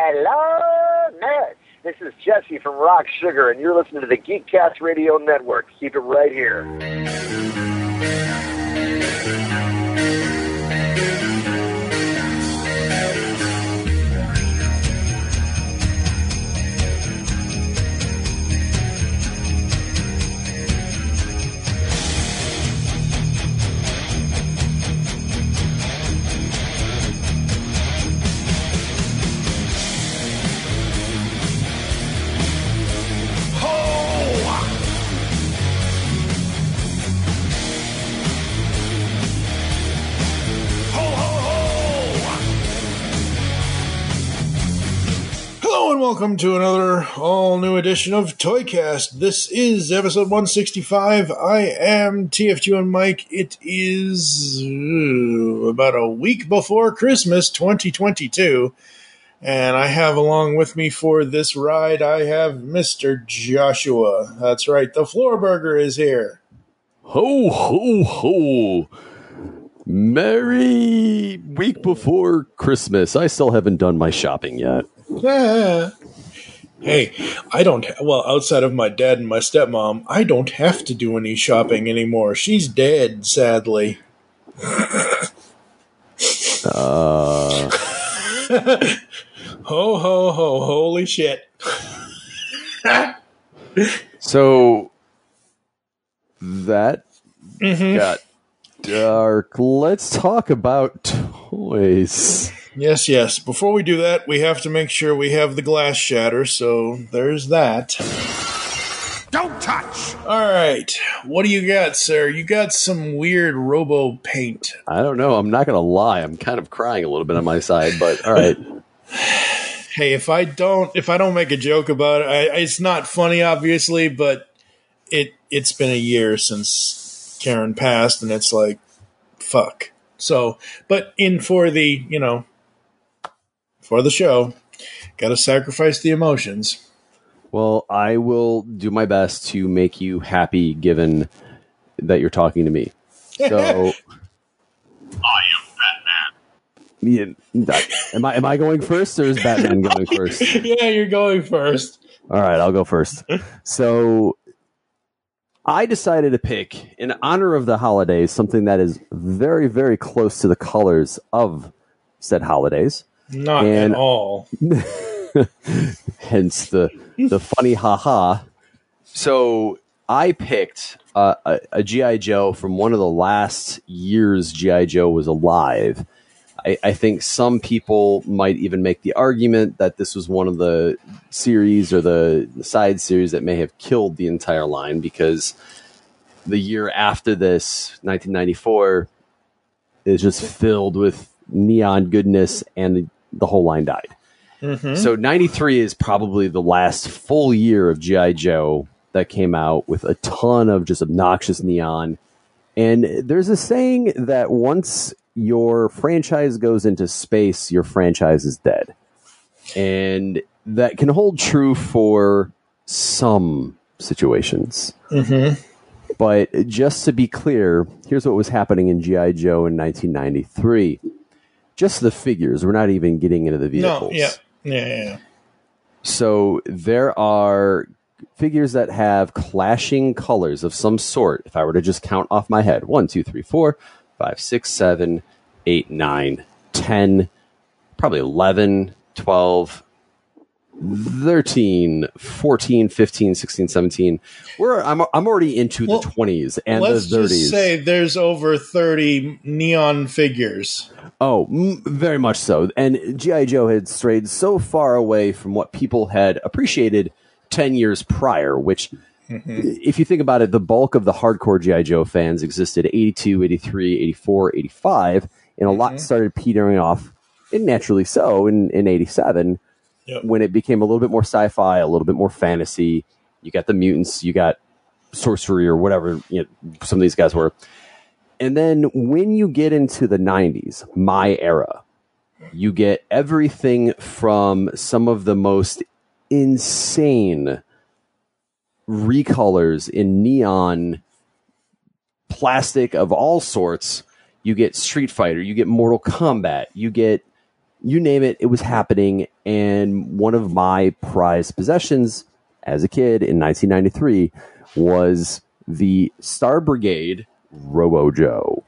Hello, nerds. This is Jesse from Rock Sugar, and you're listening to the Geekcast Radio Network. Keep it right here. Welcome to another all-new edition of Toycast. This is episode 165. I am TFG and Mike. It is about a week before Christmas 2022, and I have along with me for this ride, I have Mr. Joshua. That's right, the Floor Burger is here. Ho, ho, ho. Merry week before Christmas. I still haven't done my shopping yet. Hey, I don't, outside of my dad and my stepmom, I don't have to do any shopping anymore. She's dead, sadly. Ho, ho, ho, holy shit. So, that got dark. Let's talk about toys. Yes. Before we do that, we have to make sure we have the glass shatter, so there's that. Don't touch! Alright, what do you got, sir? You got some weird robo paint. I don't know, I'm not going to lie. I'm kind of crying a little bit on my side, but alright. Hey, if I don't make a joke about it, it's not funny, obviously, but it's been a year since Karen passed, and it's like, fuck. So, but for the show, gotta sacrifice the emotions. Well, I will do my best to make you happy, given that you're talking to me. So, I am Batman. Am I going first, or is Batman going first? Yeah, you're going first. All right, I'll go first. So, I decided to pick, in honor of the holidays, something that is very, very close to the colors of said holidays. Not at all. Hence the funny haha. So I picked a G.I. Joe from one of the last years G.I. Joe was alive. I think some people might even make the argument that this was one of the series or the side series that may have killed the entire line, because the year after this, 1994, is just filled with neon goodness, and the whole line died. Mm-hmm. So 93 is probably the last full year of G.I. Joe that came out with a ton of just obnoxious neon. And there's a saying that once your franchise goes into space, your franchise is dead. And that can hold true for some situations. Mm-hmm. But just to be clear, here's what was happening in G.I. Joe in 1993. Just the figures. We're not even getting into the vehicles. No, yeah. So there are figures that have clashing colors of some sort. If I were to just count off my head, 1, 2, 3, 4, 5, 6, 7, 8, 9, 10, probably 11, 12, 13, 14, 15, 16, 17. I'm already into the 20s and the 30s. Let's just say there's over 30 neon figures. Oh, very much so. And G.I. Joe had strayed so far away from what people had appreciated 10 years prior, which, if you think about it, the bulk of the hardcore G.I. Joe fans existed 82, 83, 84, 85, and a lot started petering off, and naturally so, in 87, when it became a little bit more sci-fi, a little bit more fantasy. You got the mutants, you got sorcery or whatever some of these guys were. And then when you get into the 90s, my era, you get everything from some of the most insane recolors in neon plastic of all sorts. You get Street Fighter, you get Mortal Kombat, you get you name it, it was happening. And one of my prized possessions as a kid in 1993 was the Star Brigade Robo Joe,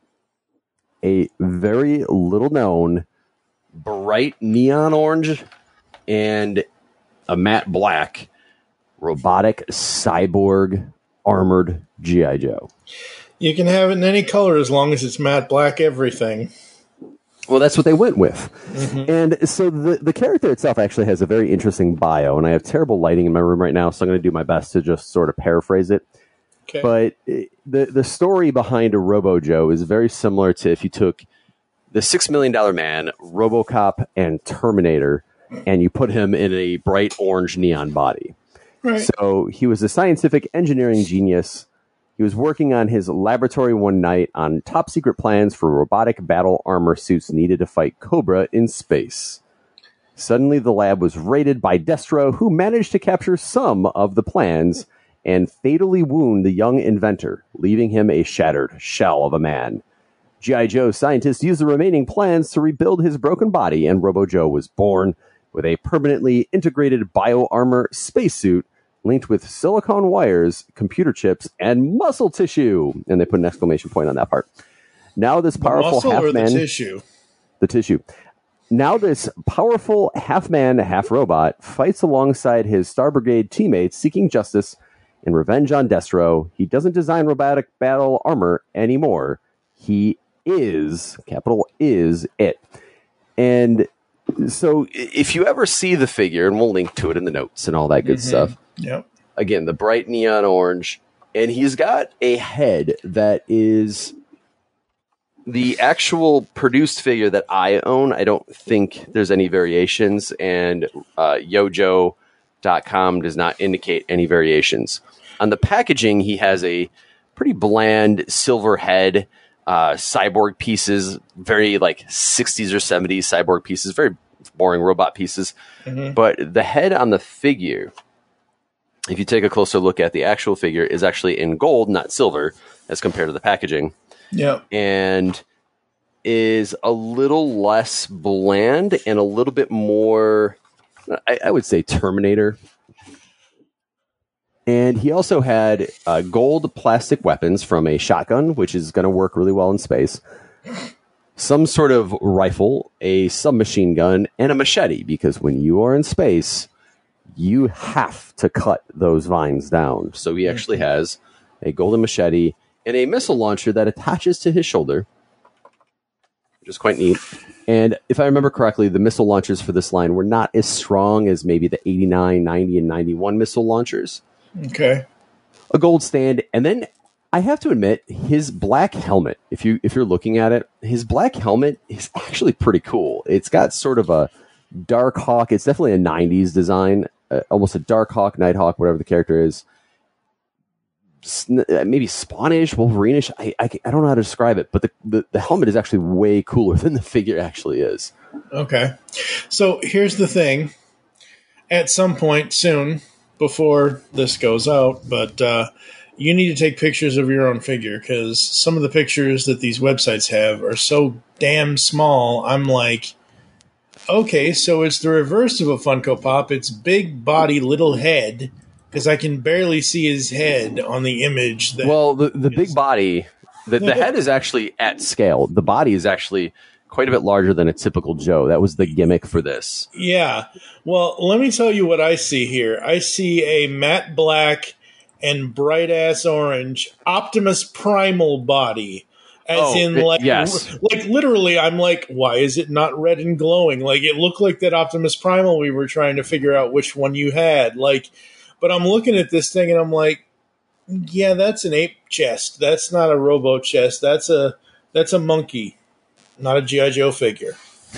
a very little known, bright neon orange and a matte black robotic cyborg armored G.I. Joe. You can have it in any color as long as it's matte black everything. Well, that's what they went with. Mm-hmm. And so the character itself actually has a very interesting bio, and I have terrible lighting in my room right now, so I'm going to do my best to just sort of paraphrase it. Okay. But the story behind a Robo Joe is very similar to if you took the $6 Million Man, RoboCop, and Terminator, and you put him in a bright orange neon body. Right. So he was a scientific engineering genius. He was working on his laboratory one night on top secret plans for robotic battle armor suits needed to fight Cobra in space. Suddenly, the lab was raided by Destro, who managed to capture some of the plans and fatally wound the young inventor, leaving him a shattered shell of a man. G.I. Joe scientists used the remaining plans to rebuild his broken body, and Robo Joe was born with a permanently integrated bio-armor spacesuit linked with silicone wires, computer chips, and muscle tissue. And they put an exclamation point on that part. Now this powerful half-man... The tissue? The tissue. Now this powerful half-man, half-robot fights alongside his Star Brigade teammates seeking justice and revenge on Destro. He doesn't design robotic battle armor anymore. He is, capital is, it. And so if you ever see the figure, and we'll link to it in the notes and all that good stuff. Yep. Again, the bright neon orange. And he's got a head that is the actual produced figure that I own. I don't think there's any variations. And Yojo.com does not indicate any variations. On the packaging, he has a pretty bland silver head, cyborg pieces, very like 60s or 70s cyborg pieces, very boring robot pieces. Mm-hmm. But the head on the figure, if you take a closer look at the actual figure, is actually in gold, not silver, as compared to the packaging. Yeah. And is a little less bland and a little bit more, I would say, Terminator. And he also had gold plastic weapons from a shotgun, which is going to work really well in space, some sort of rifle, a submachine gun, and a machete, because when you are in space, you have to cut those vines down. So he actually has a golden machete and a missile launcher that attaches to his shoulder, which is quite neat. And if I remember correctly, the missile launchers for this line were not as strong as maybe the 89, 90, and 91 missile launchers. Okay. A gold stand, and then I have to admit, his black helmet, if you're looking at it, his black helmet is actually pretty cool. It's got sort of a Dark Hawk. It's definitely a 90s design, almost a Dark Hawk, Nighthawk, whatever the character is. Maybe Spawnish, Wolverine-ish. I don't know how to describe it, but the helmet is actually way cooler than the figure actually is. Okay. So here's the thing. At some point soon, before this goes out, but you need to take pictures of your own figure, because some of the pictures that these websites have are so damn small. I'm like, okay, so it's the reverse of a Funko Pop. It's big body, little head, because I can barely see his head on the image. Well, the big body, the head is actually at scale. The body is actually quite a bit larger than a typical Joe. That was the gimmick for this. Yeah. Well, let me tell you what I see here. I see a matte black and bright-ass orange Optimus Primal body. Yes. Like literally, I'm like, why is it not red and glowing? Like, it looked like that Optimus Primal we were trying to figure out which one you had. Like, but I'm looking at this thing and I'm like, yeah, that's an ape chest. That's not a robo chest. That's a monkey. Not a G.I. Joe figure.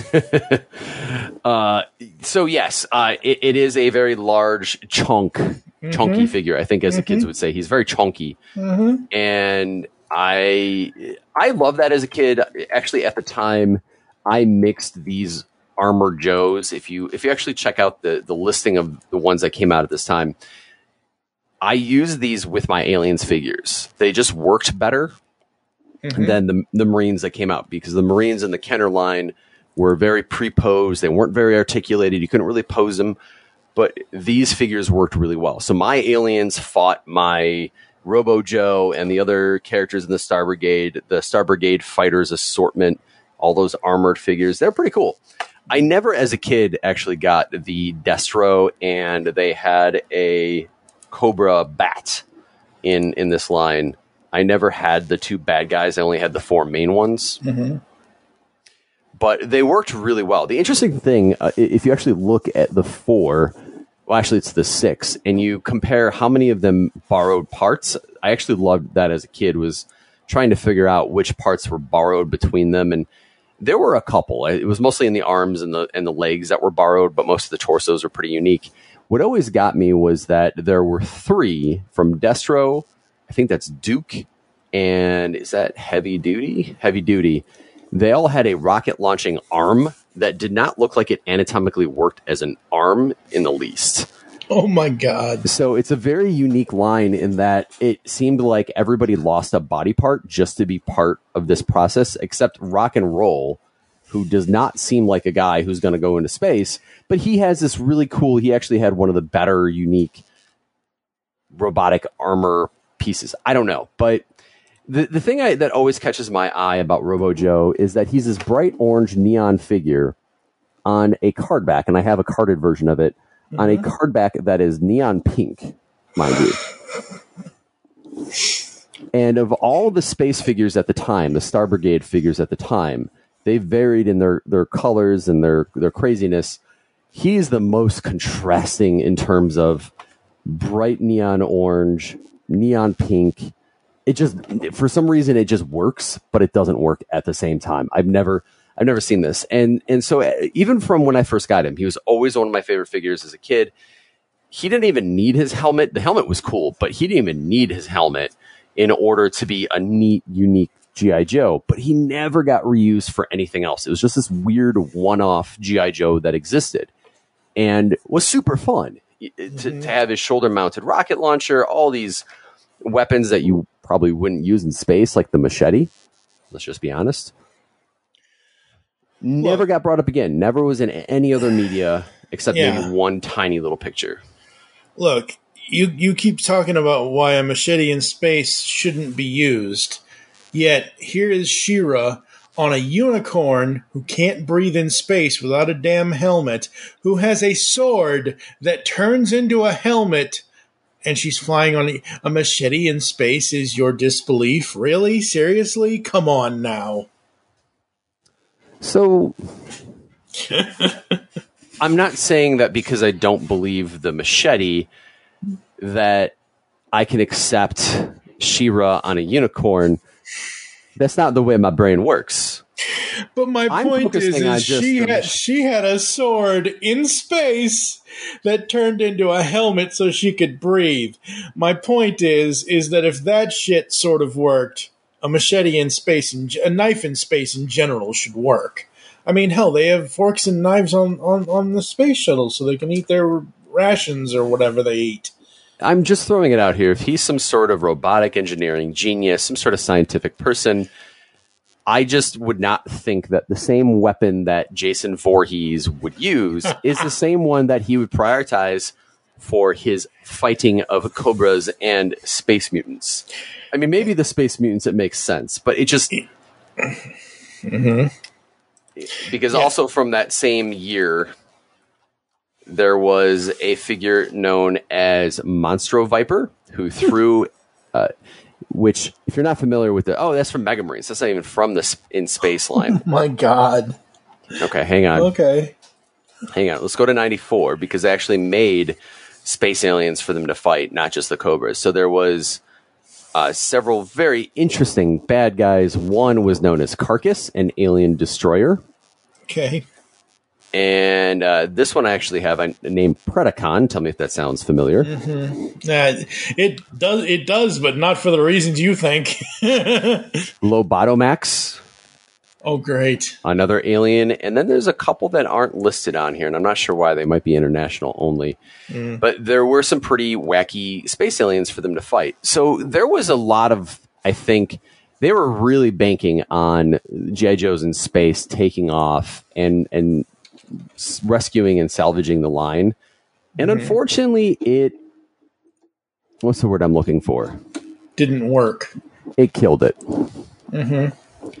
So yes, it is a very large chunky figure. I think, as the kids would say, he's very chunky. Mm-hmm. And I love that as a kid. Actually, at the time, I mixed these Armored Joes. If you actually check out the listing of the ones that came out at this time, I used these with my Aliens figures. They just worked better than the Marines that came out, because the Marines in the Kenner line were very pre-posed. They weren't very articulated. You couldn't really pose them. But these figures worked really well. So my aliens fought my Robo Joe and the other characters in the Star Brigade fighters assortment, all those armored figures. They're pretty cool. I never, as a kid, actually got the Destro, and they had a Cobra Bat in this line. I never had the two bad guys. I only had the four main ones. Mm-hmm. But they worked really well. The interesting thing, if you actually look at the four, well, actually it's the six, and you compare how many of them borrowed parts. I actually loved that as a kid, was trying to figure out which parts were borrowed between them. And there were a couple. It was mostly in the arms and the legs that were borrowed, but most of the torsos were pretty unique. What always got me was that there were three from Destro. I think that's Duke. And is that Heavy Duty? Heavy Duty. They all had a rocket launching arm that did not look like it anatomically worked as an arm in the least. Oh my God. So it's a very unique line in that it seemed like everybody lost a body part just to be part of this process, except Rock and Roll, who does not seem like a guy who's going to go into space, but he has this really cool, he actually had one of the better unique robotic armor pieces. I don't know, but the thing that always catches my eye about Robo Joe is that he's this bright orange neon figure on a card back, and I have a carded version of it, on a card back that is neon pink, mind you. And of all the space figures at the time, the Star Brigade figures at the time, they varied in their colors and their craziness. He is the most contrasting in terms of bright neon orange, neon pink. It just, for some reason, it just works, but it doesn't work at the same time. I've never seen this. And so even from when I first got him, he was always one of my favorite figures as a kid. He didn't even need his helmet. The helmet was cool, but he didn't even need his helmet in order to be a neat, unique G.I. Joe. But he never got reused for anything else. It was just this weird one-off G.I. Joe that existed and was super fun to have his shoulder-mounted rocket launcher, all these weapons that you probably wouldn't use in space, like the machete. Let's just be honest. Never got brought up again. Never was in any other media except maybe one tiny little picture. Look, you keep talking about why a machete in space shouldn't be used, yet here is She-Ra on a unicorn who can't breathe in space without a damn helmet, who has a sword that turns into a helmet, and she's flying on a machete in space. Is your disbelief? Really? Seriously? Come on now. So, I'm not saying that because I don't believe the machete that I can accept She-Ra on a unicorn. That's not the way my brain works. But my point is she had a sword in space that turned into a helmet so she could breathe. My point is that if that shit sort of worked, a machete in space and a knife in space in general should work. I mean, hell, they have forks and knives on the space shuttle so they can eat their rations or whatever they eat. I'm just throwing it out here. If he's some sort of robotic engineering genius, some sort of scientific person, I just would not think that the same weapon that Jason Voorhees would use is the same one that he would prioritize for his fighting of Cobras and space mutants. I mean, maybe the space mutants, it makes sense, but it just... Because also from that same year, there was a figure known as Monstro Viper who threw... which, if you're not familiar with it, that's from Mega Marines. That's not even from the In Space line. Oh my God. Okay, hang on. Okay. Hang on. Let's go to 94 because they actually made space aliens for them to fight, not just the Cobras. So there was several very interesting bad guys. One was known as Carcass, an alien destroyer. Okay. And this one I actually have named Predacon. Tell me if that sounds familiar. It does, but not for the reasons you think. Lobotomax. Oh, great. Another alien. And then there's a couple that aren't listed on here, and I'm not sure why. They might be international only. But there were some pretty wacky space aliens for them to fight. So there was a lot of, I think, they were really banking on G.I. Joes in space taking off and rescuing and salvaging the line. And unfortunately, what's the word I'm looking for? Didn't work. It killed it. Mm-hmm.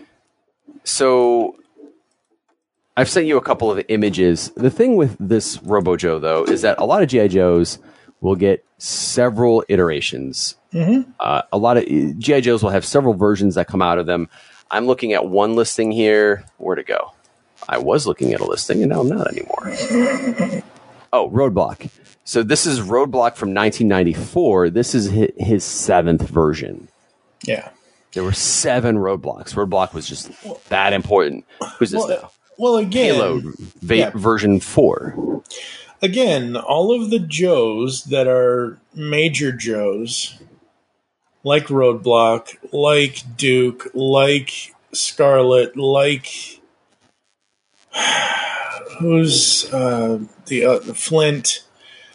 So I've sent you a couple of images. The thing with this Robo Joe, though, is that a lot of G.I. Joes will get several iterations. Mm-hmm. A lot of G.I. Joes will have several versions that come out of them. I'm looking at one listing here. Where'd it go? I was looking at a listing, and now I'm not anymore. Oh, Roadblock. So this is Roadblock from 1994. This is his 7th version. Yeah. There were 7 Roadblocks. Roadblock was just that important. Who's this now? Well, again... Halo version 4. Again, all of the Joes that are major Joes, like Roadblock, like Duke, like Scarlet, like... who's the Flint...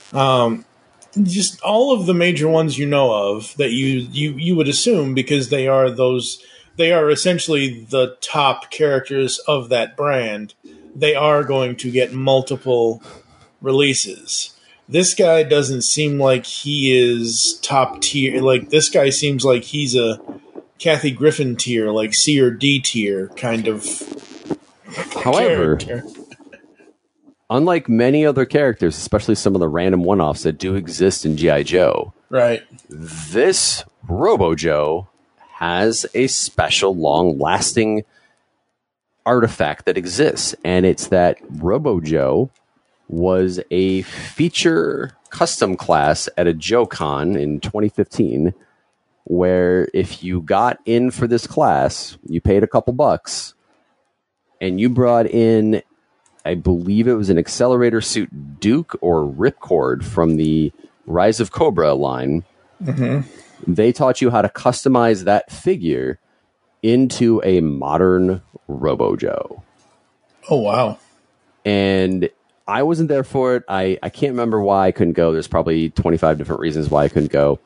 just all of the major ones you know of that you would assume, because they are essentially the top characters of that brand. They are going to get multiple releases. This guy doesn't seem like he is top tier. Like, this guy seems like he's a Kathy Griffin tier, like C or D tier kind of However, character. Unlike many other characters, especially some of the random one-offs that do exist in G.I. Joe, right? This Robo Joe has a special, long-lasting artifact that exists, and it's that Robo Joe was a feature custom class at a JoeCon in 2015, where if you got in for this class, you paid a couple bucks, and you brought in, I believe it was an Accelerator Suit Duke or Ripcord from the Rise of Cobra line. Mm-hmm. They taught you how to customize that figure into a modern Robo Joe. Oh, wow. And I wasn't there for it. I can't remember why I couldn't go. There's probably 25 different reasons why I couldn't go.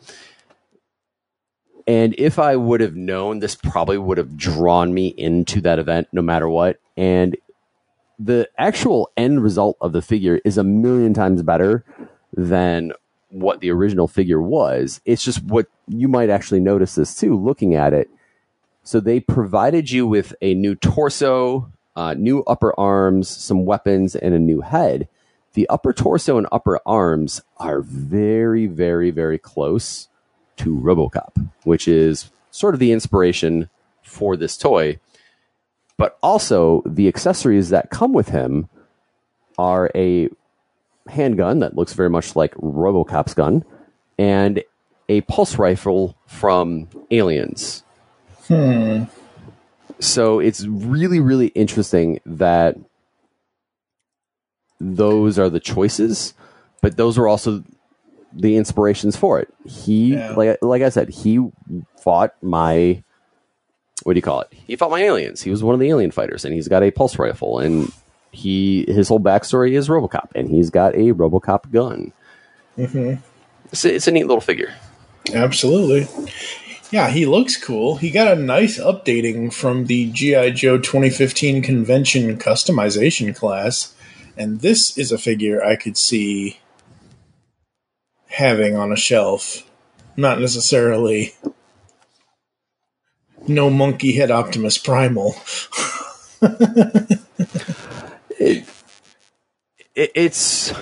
And if I would have known, this probably would have drawn me into that event no matter what. And the actual end result of the figure is a million times better than what the original figure was. It's just what you might actually notice this too, looking at it. So they provided you with a new torso, new upper arms, some weapons, and a new head. The upper torso and upper arms are very, very, very close to RoboCop, which is sort of the inspiration for this toy. But also, the accessories that come with him are a handgun that looks very much like RoboCop's gun and a pulse rifle from Aliens. So it's really, really interesting that those are the choices, but those are also the inspirations for it. Like I said, he fought my... What do you call it? He fought my aliens. He was one of the alien fighters, and he's got a pulse rifle, and his whole backstory is RoboCop, and he's got a RoboCop gun. Mm-hmm. It's a neat little figure. Absolutely. Yeah, he looks cool. He got a nice updating from the G.I. Joe 2015 convention customization class, and this is a figure I could see having on a shelf. Not necessarily... No monkey head Optimus Primal. It's...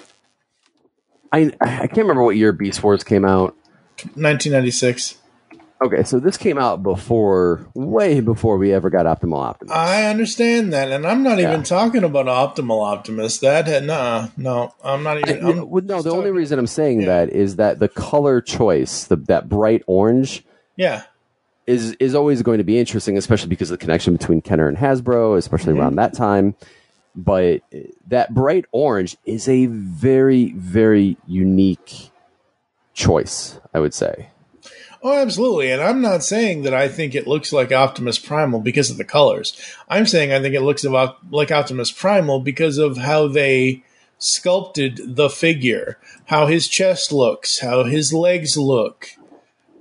I can't remember what year Beast Wars came out. 1996. Okay, so this came out way before we ever got Optimal Optimus. I understand that, and I'm not even talking about Optimal Optimus. No, I'm not even... the only reason I'm saying that is that the color choice, that bright orange... Yeah. Is always going to be interesting, especially because of the connection between Kenner and Hasbro, especially around that time. But that bright orange is a very, very unique choice, I would say. Oh, absolutely. And I'm not saying that I think it looks like Optimus Primal because of the colors. I'm saying I think it looks like Optimus Primal because of how they sculpted the figure, how his chest looks, how his legs look.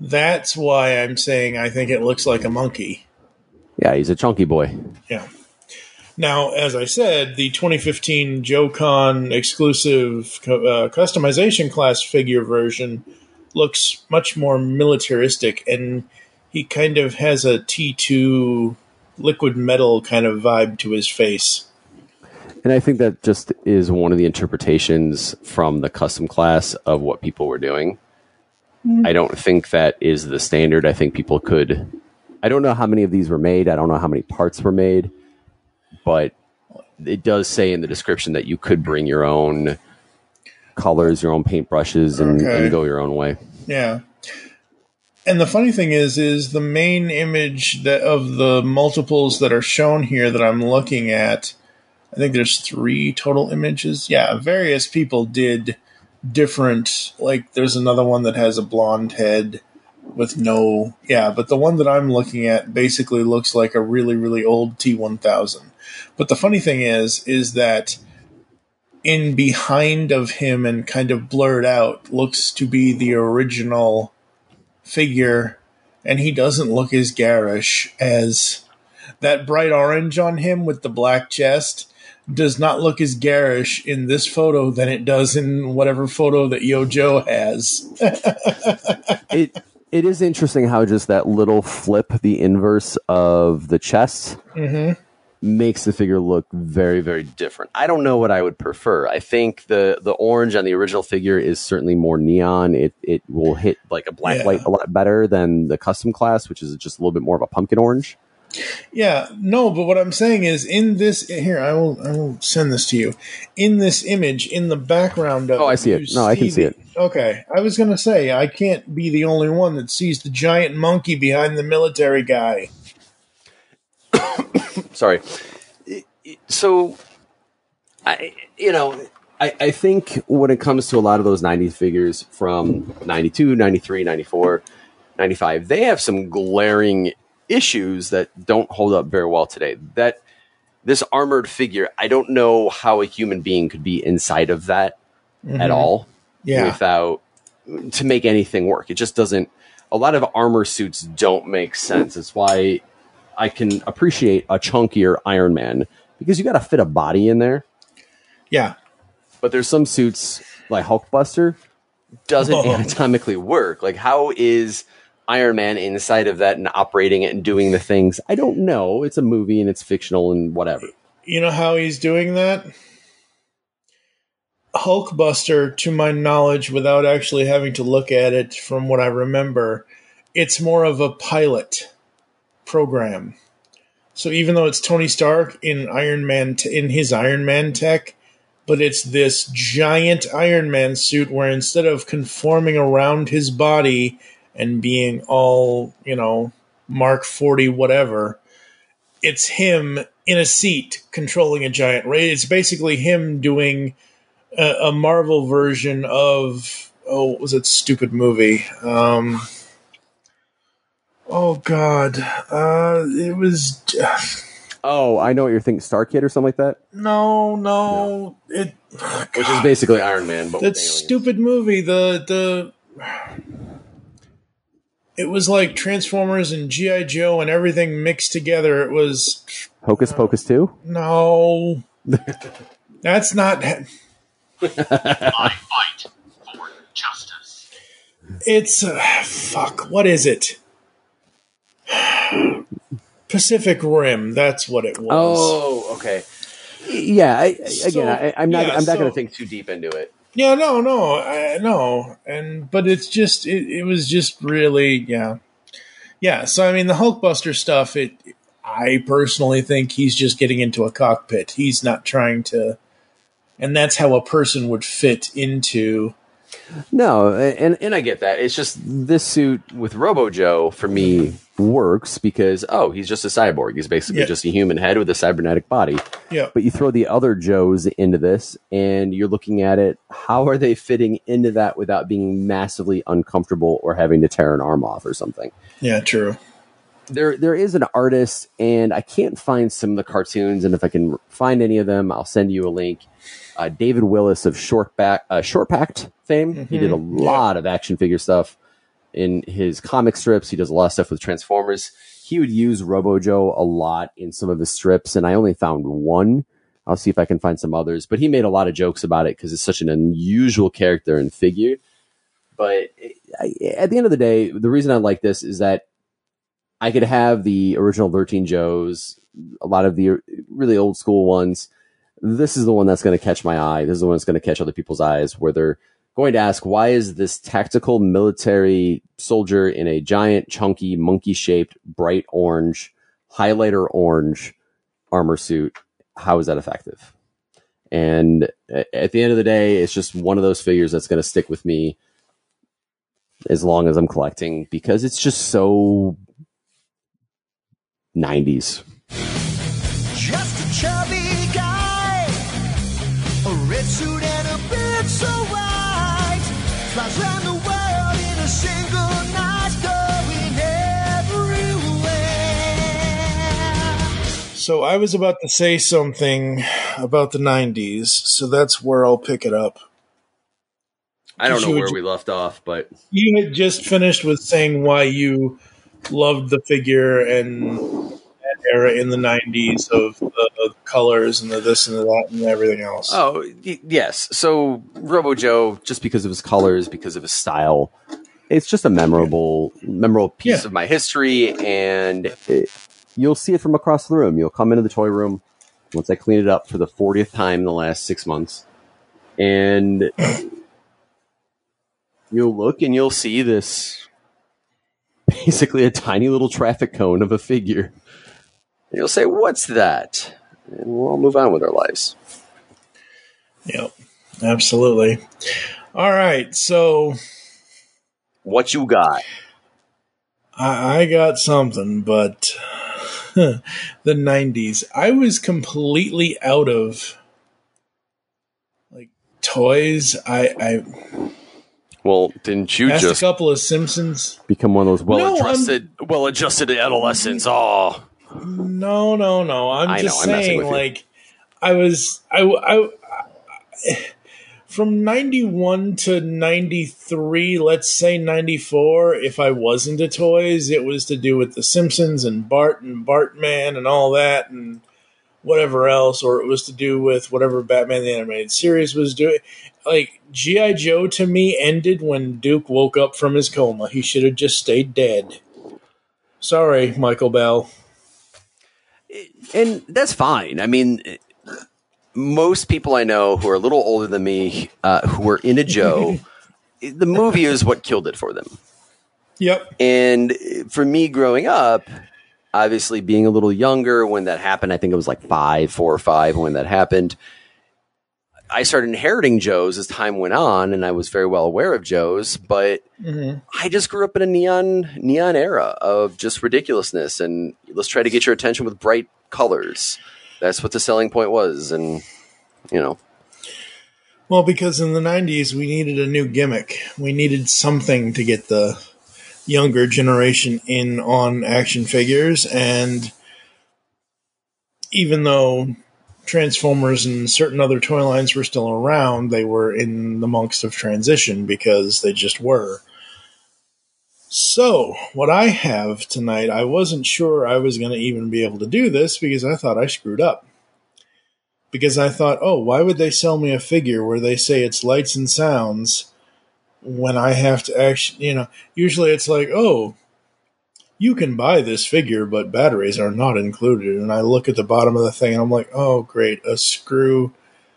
That's why I'm saying I think it looks like a monkey. Yeah, he's a chunky boy. Yeah. Now, as I said, the 2015 JoeCon exclusive customization class figure version looks much more militaristic, and he kind of has a T2 liquid metal kind of vibe to his face. And I think that just is one of the interpretations from the custom class of what people were doing. I don't think that is the standard. I think people could... I don't know how many of these were made. I don't know how many parts were made. But it does say in the description that you could bring your own colors, your own paintbrushes, and go your own way. Yeah. And the funny thing is the main image that of the multiples that are shown here that I'm looking at, I think there's 3 total images. Yeah, various people did different, like there's another one that has a blonde head with no, but the one that I'm looking at basically looks like a really, really old T-1000. But the funny thing is that in behind of him and kind of blurred out looks to be the original figure, and he doesn't look as garish as that bright orange on him with the black chest does not look as garish in this photo than it does in whatever photo that Yo Joe has. It is interesting how just that little flip, the inverse of the chest, makes the figure look very, very different. I don't know what I would prefer. I think the orange on the original figure is certainly more neon. It will hit like a black light a lot better than the custom class, which is just a little bit more of a pumpkin orange. Yeah, no, but what I'm saying is in this here, I will send this to you. In this image, in the background of I see it. No, I can see it. Okay, I was going to say I can't be the only one that sees the giant monkey behind the military guy. Sorry. So, I think when it comes to a lot of those 90s figures from 92, 93, 94, 95, they have some glaring issues that don't hold up very well today. That this armored figure, I don't know how a human being could be inside of that at all without to make anything work. It just doesn't. A lot of armor suits don't make sense. It's why I can appreciate a chunkier Iron Man because you got to fit a body in there. Yeah, but there's some suits like Hulkbuster doesn't anatomically work. Like, how is Iron Man inside of that and operating it and doing the things? I don't know. It's a movie and it's fictional and whatever. You know how he's doing that? Hulkbuster, to my knowledge, without actually having to look at it from what I remember, it's more of a pilot program. So even though it's Tony Stark in Iron Man in his Iron Man tech, but it's this giant Iron Man suit where instead of conforming around his body and being all, Mark 40 whatever, it's him in a seat controlling a giant ray. It's basically him doing a Marvel version of, what was that stupid movie? Oh, God. It was... Oh, I know what you're thinking. Star Kid or something like that? No. Which is basically Iron Man. But that stupid movie, it was like Transformers and G.I. Joe and everything mixed together. It was... Hocus Pocus 2? No. That's not... I fight for justice. It's... fuck, what is it? Pacific Rim, that's what it was. Oh, okay. Yeah, I'm not going to think too deep into it. Yeah, no, but it's just it was just really yeah. So I mean, the Hulkbuster stuff. I personally think he's just getting into a cockpit. He's not trying to, and that's how a person would fit into. No, and I get that. It's just this suit with Robo Joe for me works because he's just a cyborg. He's basically just a human head with a cybernetic body. Yeah. But you throw the other Joes into this, and you're looking at it. How are they fitting into that without being massively uncomfortable or having to tear an arm off or something? Yeah, true. There is an artist, and I can't find some of the cartoons. And if I can find any of them, I'll send you a link. David Willis of Short Pact fame. Mm-hmm. He did a lot of action figure stuff. in his comic strips. He does a lot of stuff with Transformers. He would use Robo-Joe a lot in some of his strips, and I only found one. I'll see if I can find some others. But he made a lot of jokes about it because it's such an unusual character and figure. But at the end of the day, the reason I like this is that I could have the original 13 Joes, a lot of the really old school ones. This is the one that's going to catch my eye. This is the one that's going to catch other people's eyes, where they're going to ask, why is this tactical military soldier in a giant, chunky, monkey-shaped, bright orange, highlighter orange armor suit? How is that effective? And at the end of the day, it's just one of those figures that's going to stick with me as long as I'm collecting, because it's just so 90s. Just a chubby guy, a red suit and a bit so white, flies around the world in a single night, going everywhere. So I was about to say something about the 90s, so that's where I'll pick it up. I don't know where we left off, but you had just finished with saying why you loved the figure and that era in the 90s of the colors and the this and the that and everything else. Oh, yes. So Robo-Joe, just because of his colors, because of his style, it's just a memorable piece of my history, and you'll see it from across the room. You'll come into the toy room once I clean it up for the 40th time in the last 6 months, and you'll look and you'll see this basically a tiny little traffic cone of a figure. And you'll say, what's that? And we'll all move on with our lives. Yep, absolutely. All right, so what you got? I got something, but the 90s. I was completely out of like toys. Well, didn't you just just a couple of Simpsons become one of those well-adjusted adolescents? Oh, no. I'm just saying, like, I from 91 to 93, let's say 94, if I was into toys, it was to do with the Simpsons and Bart and Bartman and all that and whatever else, or it was to do with whatever Batman the Animated Series was doing. Like, G.I. Joe to me ended when Duke woke up from his coma. He should have just stayed dead. Sorry, Michael Bell. And that's fine. I mean, most people I know who are a little older than me, who were into Joe, the movie is what killed it for them. Yep. And for me growing up, obviously being a little younger when that happened, I think it was like 4 or 5 when that happened, I started inheriting Joes as time went on, and I was very well aware of Joes, but I just grew up in a neon era of just ridiculousness, and let's try to get your attention with bright colors. That's what the selling point was, and, you know. Well, because in the 90s, we needed a new gimmick. We needed something to get the younger generation in on action figures, and even though Transformers and certain other toy lines were still around, they were in the months of transition because they just were. So, what I have tonight, I wasn't sure I was going to even be able to do this because I thought I screwed up. Because I thought, oh, why would they sell me a figure where they say it's lights and sounds when I have to actually, usually it's like, oh, you can buy this figure, but batteries are not included. And I look at the bottom of the thing, and I'm like, oh, great, a screw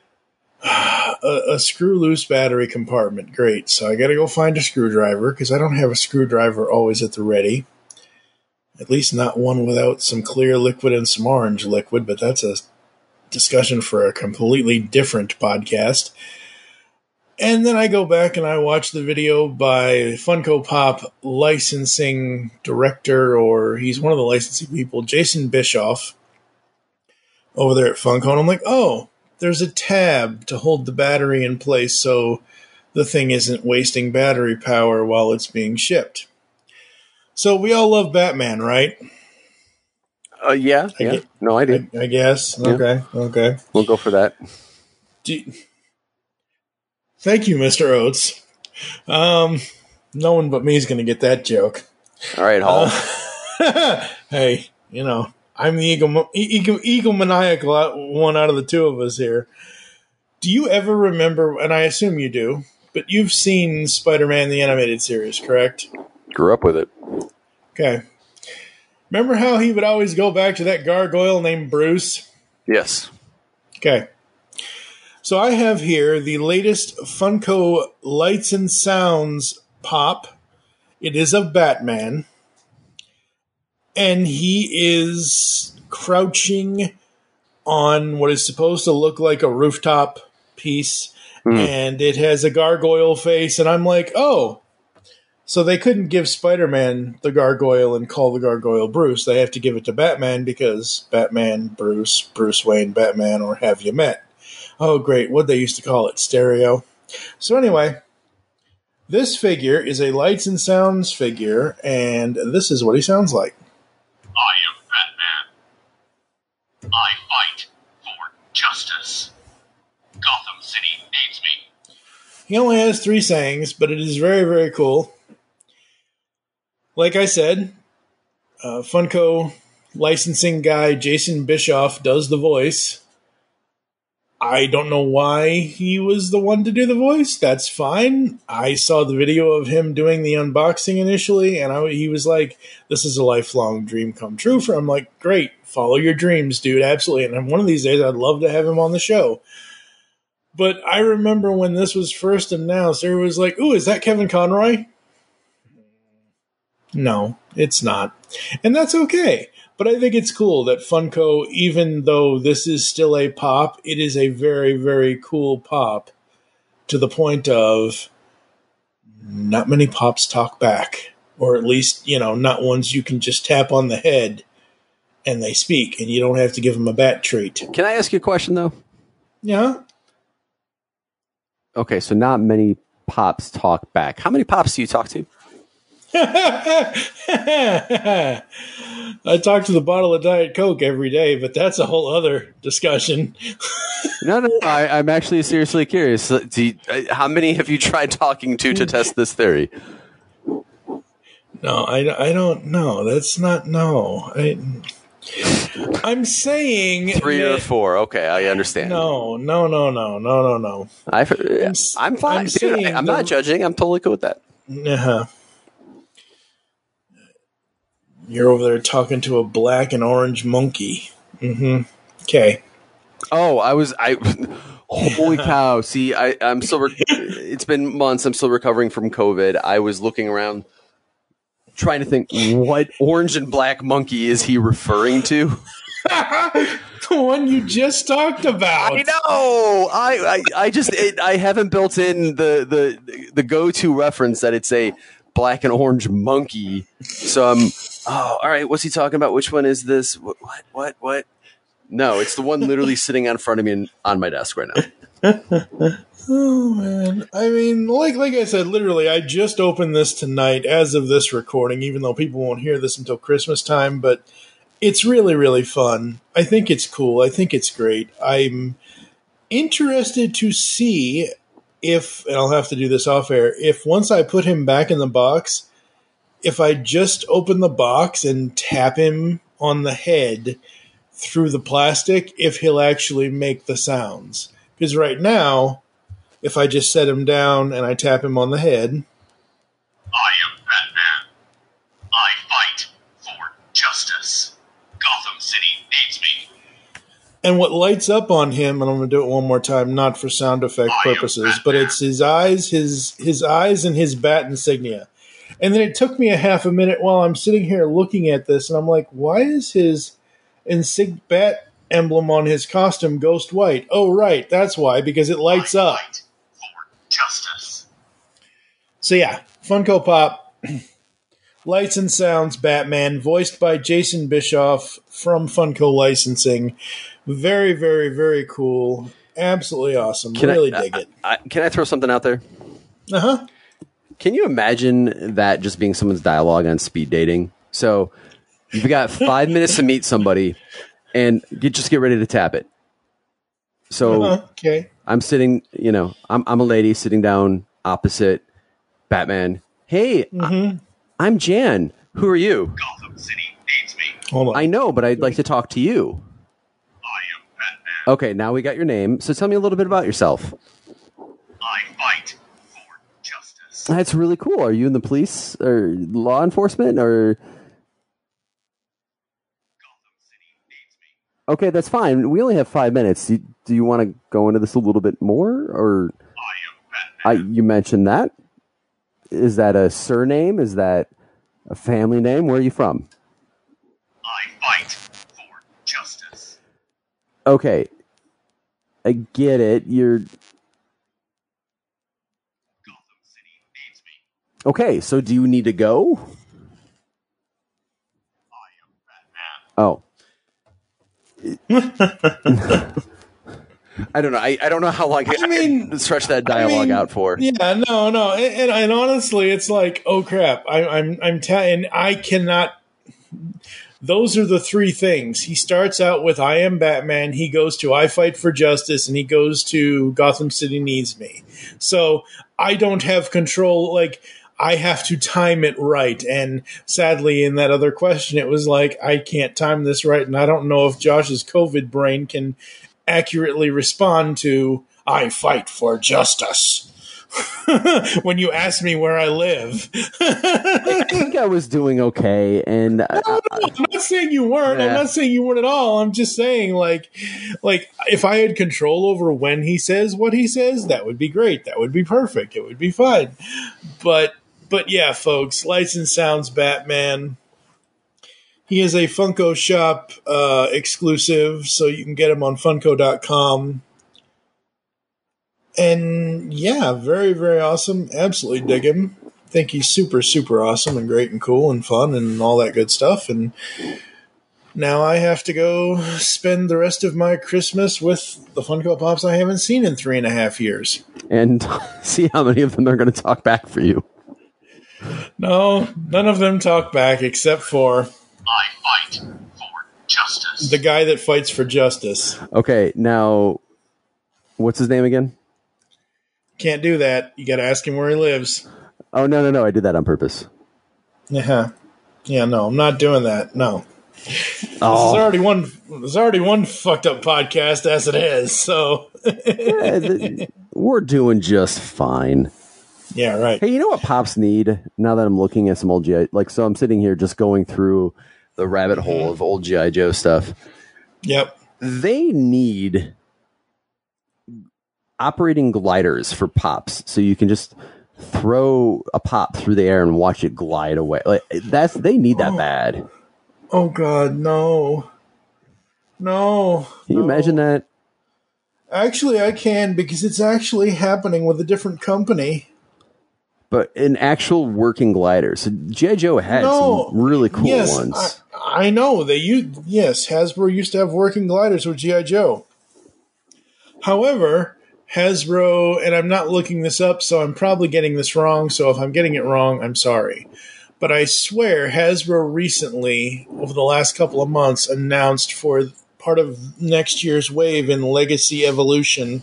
loose battery compartment. Great. So I got to go find a screwdriver because I don't have a screwdriver always at the ready. At least not one without some clear liquid and some orange liquid, but that's a discussion for a completely different podcast. And then I go back and I watch the video by Funko Pop licensing director, or he's one of the licensing people, Jason Bischoff, over there at Funko. And I'm like, oh, there's a tab to hold the battery in place so the thing isn't wasting battery power while it's being shipped. So we all love Batman, right? Yeah. No, I do. I guess. Yeah. Okay. We'll go for that. Thank you, Mr. Oates. No one but me is going to get that joke. All right, Hall. Hey, I'm the egomaniacal one out of the two of us here. Do you ever remember, and I assume you do, but you've seen Spider-Man the Animated Series, correct? Grew up with it. Okay. Remember how he would always go back to that gargoyle named Bruce? Yes. Okay. So I have here the latest Funko Lights and Sounds pop. It is of Batman. And he is crouching on what is supposed to look like a rooftop piece. And it has a gargoyle face. And I'm like, oh. So they couldn't give Spider-Man the gargoyle and call the gargoyle Bruce. They have to give it to Batman because Batman, Bruce Wayne, Batman, or have you met? Oh, great. What they used to call it, stereo. So anyway, this figure is a Lights and Sounds figure, and this is what he sounds like. I am Batman. I fight for justice. Gotham City needs me. He only has 3 sayings, but it is very, very cool. Like I said, Funko licensing guy Jason Bischoff does the voice. I don't know why he was the one to do the voice. That's fine. I saw the video of him doing the unboxing initially, and he was like, this is a lifelong dream come true for him. I'm like, great, follow your dreams, dude, absolutely. And one of these days, I'd love to have him on the show. But I remember when this was first announced, everyone was like, ooh, is that Kevin Conroy? No, it's not. And that's okay. But I think it's cool that Funko, even though this is still a pop, it is a very, very cool pop to the point of not many pops talk back. Or at least, not ones you can just tap on the head and they speak and you don't have to give them a bat treat. Can I ask you a question, though? Yeah. Okay, so not many pops talk back. How many pops do you talk to? I talk to the bottle of Diet Coke every day, but that's a whole other discussion. No, I'm actually seriously curious. How many have you tried talking to test this theory? No, I don't know. That's not, no. I'm saying 3 or 4. Okay, I understand. No. I'm fine. Dude, I'm not judging. I'm totally cool with that. Uh-huh. You're over there talking to a black and orange monkey. Mm-hmm. Okay. Oh, holy cow. See, I'm still, it's been months. I'm still recovering from COVID. I was looking around trying to think, what orange and black monkey is he referring to? The one you just talked about. I know. I haven't built in the go-to reference that it's a black and orange monkey. So I'm, all right, what's he talking about? Which one is this? What? No, it's the one literally sitting in front of me on my desk right now. Oh, man. I mean, like I said, literally, I just opened this tonight as of this recording, even though people won't hear this until Christmas time, but it's really, really fun. I think it's cool. I think it's great. I'm interested to see if, and I'll have to do this off air, if once I put him back in the box, if I just open the box and tap him on the head through the plastic, if he'll actually make the sounds. Because right now, if I just set him down and I tap him on the head. I am Batman. I fight for justice. Gotham City needs me. And what lights up on him, and I'm going to do it one more time, not for sound effect purposes, but it's his eyes, his eyes and his bat insignia. And then it took me a half a minute while I'm sitting here looking at this, and I'm like, why is his bat emblem on his costume ghost white? Oh, right, that's why, because it lights up. Fight for justice. So yeah, Funko Pop, Lights and Sounds Batman, voiced by Jason Bischoff from Funko Licensing. Very, very, very cool. Absolutely awesome. Really dig it. Can I throw something out there? Uh-huh. Can you imagine that just being someone's dialogue on speed dating? So you've got 5 minutes to meet somebody and just get ready to tap it. So okay. I'm sitting, I'm a lady sitting down opposite Batman. Hey, I'm Jan. Who are you? Gotham City needs me. Hold on. I know, but I'd like to talk to you. I am Batman. Okay, now we got your name. So tell me a little bit about yourself. I fight for justice. That's really cool. Are you in the police or law enforcement or? Gotham City needs me. Okay, that's fine. We only have 5 minutes. Do you want to go into this a little bit more, or? I am Batman. You mentioned that. Is that a surname? Is that a family name? Where are you from? I fight for justice. Okay, I get it. You're Gotham City needs me. okay. So do you need to go? I am Batman. Oh. I don't know. I don't know how long I can stretch that dialogue out for. Yeah, no, and honestly, it's like, oh crap, and I cannot. Those are the three things. He starts out with "I am Batman." He goes to "I fight for justice," and he goes to "Gotham City needs me." So I don't have control. Like, I have to time it right. And sadly, in that other question, it was like, I can't time this right, and I don't know if Josh's COVID brain can accurately respond to "I fight for justice" when you ask me where I live. I think I was doing okay, and No, I'm not saying you weren't. I'm not saying you weren't at all. I'm just saying, like if I had control over when he says what he says, that would be great. That would be perfect. It would be fine. But yeah, folks, Lights and Sounds Batman. He is a Funko Shop exclusive, so you can get him on Funko.com. And yeah, very, very awesome. Absolutely dig him. Think he's super, super awesome and great and cool and fun and all that good stuff. And now I have to go spend the rest of my Christmas with the Funko Pops I haven't seen in 3.5 years. and see how many of them are going to talk back for you. No, none of them talk back except for I fight for justice. the guy that fights for justice. Okay, now, what's his name again? Can't do that. You got to ask him where he lives. Oh, no, I did that on purpose. Yeah. Yeah, no, I'm not doing that. No. Oh. There's already one fucked up podcast as it is, so. We're doing just fine. Yeah, right. Hey, you know what Pops need? Now that I'm looking at some old G.I. So I'm sitting here just going through the rabbit hole of old G.I. Joe stuff. Yep. They need operating gliders for Pops, so you can just throw a Pop through the air and watch it glide away. Like they need that bad. Oh God, no. No. Can you imagine that? Actually, I can, because it's actually happening with a different company. But an actual working glider. So G.I. Joe had some really cool ones. I know. Hasbro used to have working gliders with G.I. Joe. However, Hasbro, and I'm not looking this up, so I'm probably getting this wrong, so if I'm getting it wrong, I'm sorry. But I swear Hasbro recently, over the last couple of months, announced for part of next year's wave in Legacy Evolution,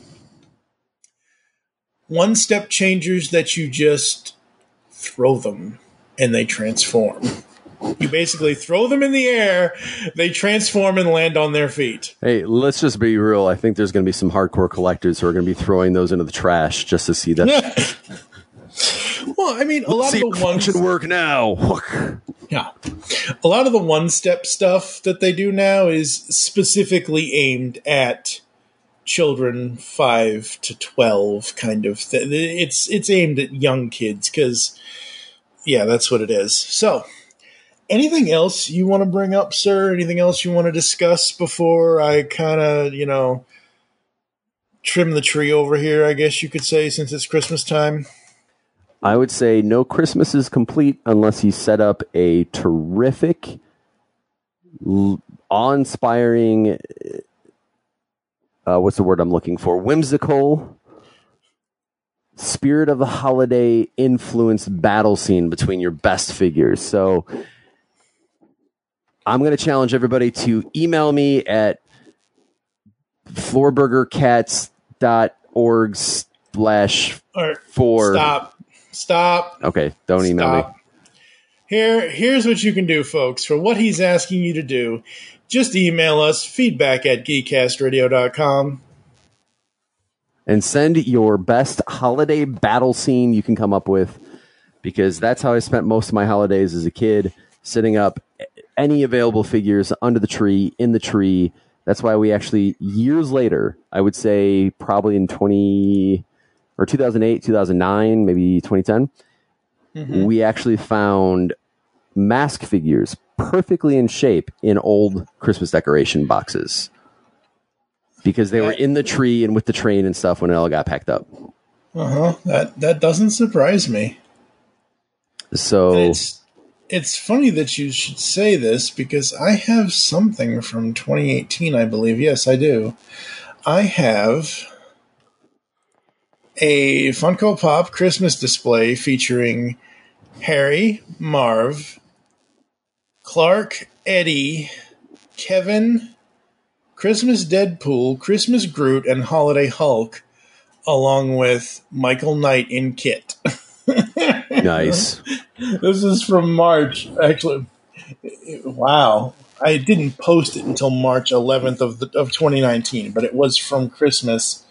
one-step changers that you just throw them and they transform. You basically throw them in the air, they transform and land on their feet. Hey, let's just be real. I think there's going to be some hardcore collectors who are going to be throwing those into the trash just to see that. Well, I mean, a lot of the ones should work now. Yeah. A lot of the one-step stuff that they do now is specifically aimed at children 5 to 12 kind of thing. It's aimed at young kids because, yeah, that's what it is. So, anything else you want to bring up, sir? Anything else you want to discuss before I kind of, trim the tree over here, I guess you could say, since it's Christmas time? I would say no Christmas is complete unless you set up a terrific, awe-inspiring, what's the word I'm looking for? Whimsical, spirit of the holiday influenced battle scene between your best figures. So I'm going to challenge everybody to email me at floorburgercats.org/4. Stop. Stop. Okay, don't email me. Here's what you can do, folks. For what he's asking you to do, just email us, feedback@geekcastradio.com. And send your best holiday battle scene you can come up with, because that's how I spent most of my holidays as a kid, setting up any available figures under the tree, in the tree. That's why we actually, years later, I would say probably in 2008, 2009, maybe 2010, we actually found mask figures perfectly in shape in old Christmas decoration boxes, because they were in the tree and with the train and stuff when it all got packed up. That doesn't surprise me. So it's funny that you should say this, because I have something from 2018, I believe. Yes, I do. I have a Funko Pop Christmas display featuring Harry, Marv, Clark, Eddie, Kevin, Christmas Deadpool, Christmas Groot, and Holiday Hulk, along with Michael Knight in kit. nice. This is from March, actually. Wow. I didn't post it until March 11th of 2019, but it was from Christmas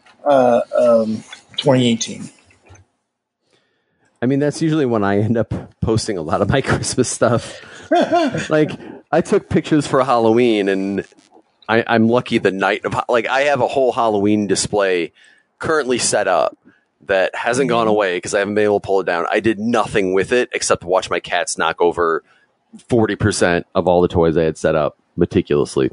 2018. I mean, that's usually when I end up posting a lot of my Christmas stuff. Like, I took pictures for Halloween, and I'm lucky the night of, like, I have a whole Halloween display currently set up that hasn't gone away because I haven't been able to pull it down. I did nothing with it except watch my cats knock over 40% of all the toys I had set up meticulously.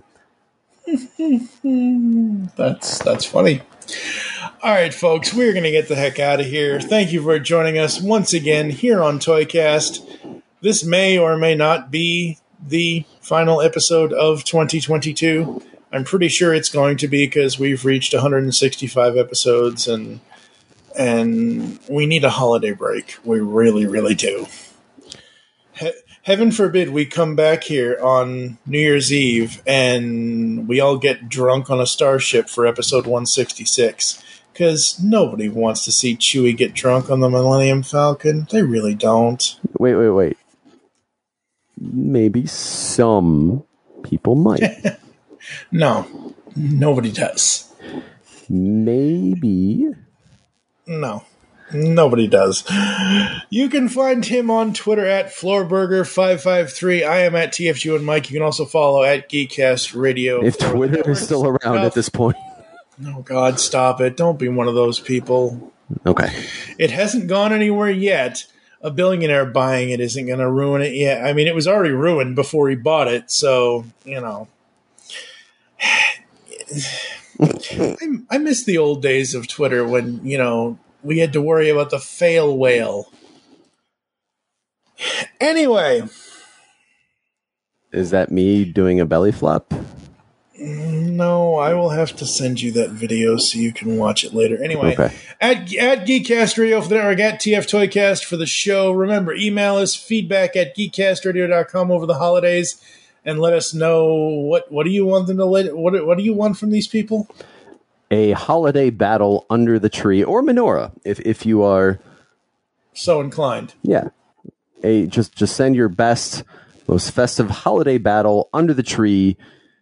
That's funny. All right, folks, we're going to get the heck out of here. Thank you for joining us once again here on ToyCast. This may or may not be the final episode of 2022. I'm pretty sure it's going to be, because we've reached 165 episodes, and we need a holiday break. We really, really do. Heaven forbid we come back here on New Year's Eve and we all get drunk on a starship for episode 166. Because nobody wants to see Chewie get drunk on the Millennium Falcon. They really don't. Wait. Maybe some people might. No, nobody does. Maybe. No, nobody does. You can find him on Twitter at Floorburger553. I am at TFG and Mike. You can also follow at Geekcast Radio. If Twitter is still around at this point. Oh, God, stop it. Don't be one of those people. Okay. It hasn't gone anywhere yet. A billionaire buying it isn't going to ruin it yet. I mean, it was already ruined before he bought it, so, you know. I miss the old days of Twitter when, you know, we had to worry about the fail whale. Anyway. Is that me doing a belly flop? No, I will have to send you that video so you can watch it later. Anyway, okay. at Geekcast Radio for the network, at TF Toycast for the show. Remember, email us feedback@geekcastradio.com over the holidays, and let us know what do you want them to what do you want from these people? A holiday battle under the tree, or menorah, if you are so inclined. Yeah, just send your best, most festive holiday battle under the tree.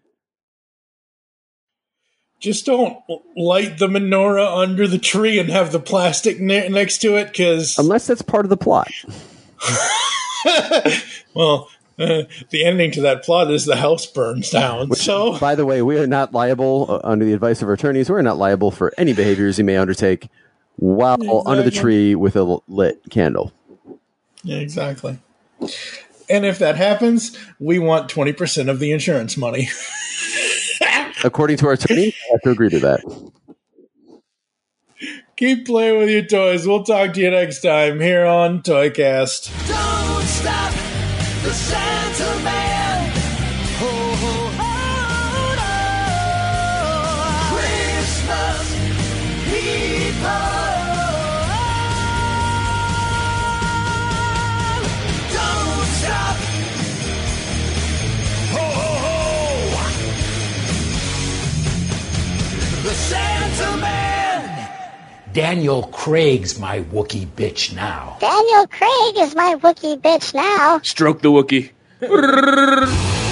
Just don't light the menorah under the tree and have the plastic next to it, because... Unless that's part of the plot. Well, the ending to that plot is the house burns down. Which, so, by the way, we are not liable, under the advice of our attorneys, we're not liable for any behaviors you may undertake while under the tree with a lit candle. Yeah, exactly. And if that happens, we want 20% of the insurance money. According to our attorney, I have to agree to that. Keep playing with your toys. We'll talk to you next time here on ToyCast. Don't stop the Santa Man. Ho, ho, ho, ho. Christmas people. Don't stop. Ho, ho, ho. The Santa Man. Daniel Craig's my Wookiee bitch now. Daniel Craig is my Wookiee bitch now. Stroke the Wookiee.